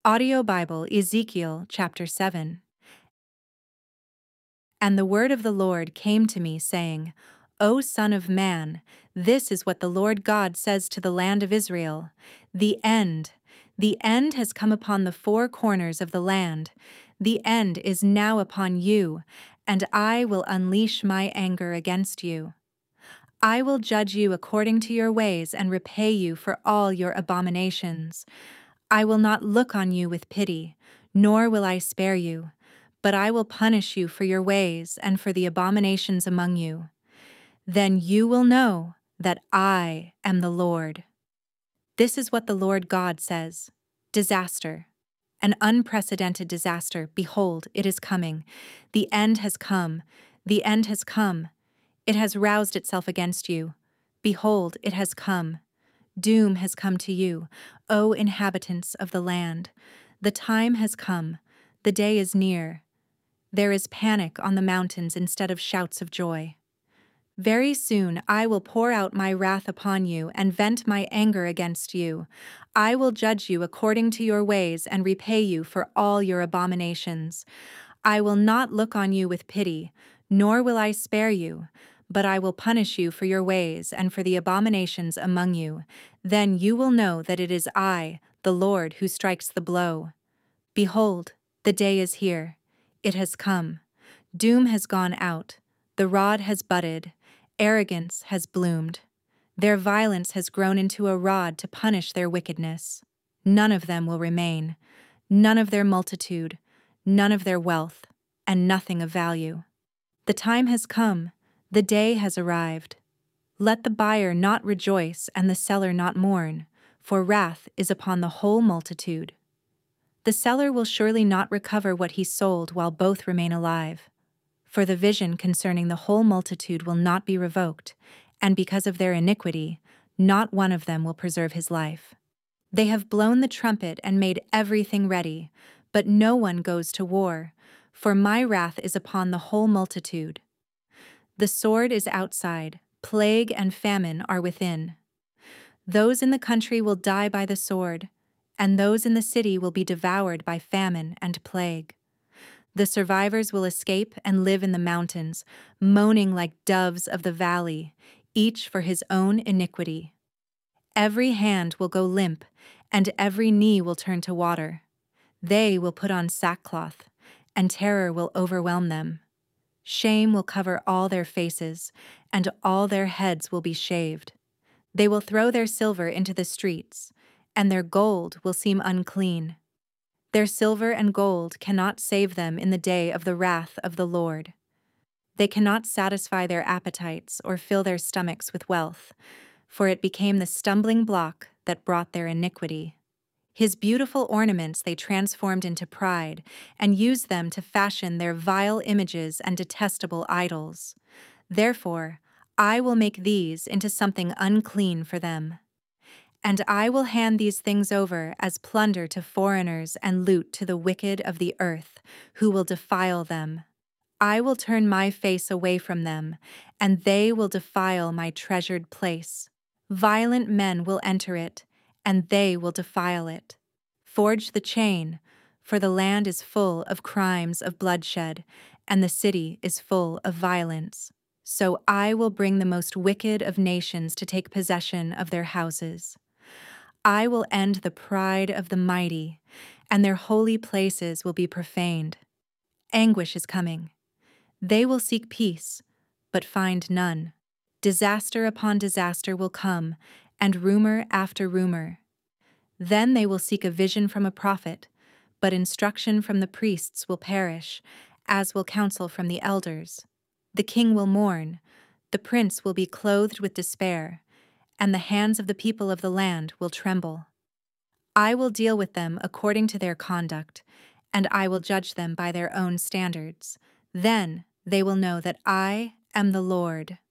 Audio Bible, Ezekiel chapter 7. And the word of the Lord came to me, saying, O Son of man, this is what the Lord God says to the land of Israel. The end has come upon the four corners of the land. The end is now upon you, and I will unleash my anger against you. I will judge you according to your ways and repay you for all your abominations. I will not look on you with pity, nor will I spare you, but I will punish you for your ways and for the abominations among you. Then you will know that I am the Lord. This is what the Lord God says: disaster, an unprecedented disaster. Behold, it is coming. The end has come. The end has come. It has roused itself against you. Behold, it has come. Doom has come to you, O inhabitants of the land. The time has come. The day is near. There is panic on the mountains instead of shouts of joy. Very soon I will pour out my wrath upon you and vent my anger against you. I will judge you according to your ways and repay you for all your abominations. I will not look on you with pity, nor will I spare you, but I will punish you for your ways and for the abominations among you. Then you will know that it is I, the Lord, who strikes the blow. Behold, the day is here. It has come. Doom has gone out. The rod has budded. Arrogance has bloomed. Their violence has grown into a rod to punish their wickedness. None of them will remain. None of their multitude, none of their wealth, and nothing of value. The time has come. The day has arrived. Let the buyer not rejoice and the seller not mourn, for wrath is upon the whole multitude. The seller will surely not recover what he sold while both remain alive. For the vision concerning the whole multitude will not be revoked, and because of their iniquity, not one of them will preserve his life. They have blown the trumpet and made everything ready, but no one goes to war, for my wrath is upon the whole multitude. The sword is outside, plague and famine are within. Those in the country will die by the sword, and those in the city will be devoured by famine and plague. The survivors will escape and live in the mountains, moaning like doves of the valley, each for his own iniquity. Every hand will go limp, and every knee will turn to water. They will put on sackcloth, and terror will overwhelm them. Shame will cover all their faces, and all their heads will be shaved. They will throw their silver into the streets, and their gold will seem unclean. Their silver and gold cannot save them in the day of the wrath of the Lord. They cannot satisfy their appetites or fill their stomachs with wealth, for it became the stumbling block that brought their iniquity. His beautiful ornaments they transformed into pride, and used them to fashion their vile images and detestable idols. Therefore, I will make these into something unclean for them. And I will hand these things over as plunder to foreigners and loot to the wicked of the earth, who will defile them. I will turn my face away from them, and they will defile my treasured place. Violent men will enter it, and they will defile it. Forge the chain, for the land is full of crimes of bloodshed, and the city is full of violence. So I will bring the most wicked of nations to take possession of their houses. I will end the pride of the mighty, and their holy places will be profaned. Anguish is coming. They will seek peace, but find none. Disaster upon disaster will come, and rumor after rumor. Then they will seek a vision from a prophet, but instruction from the priests will perish, as will counsel from the elders. The king will mourn, the prince will be clothed with despair, and the hands of the people of the land will tremble. I will deal with them according to their conduct, and I will judge them by their own standards. Then they will know that I am the Lord.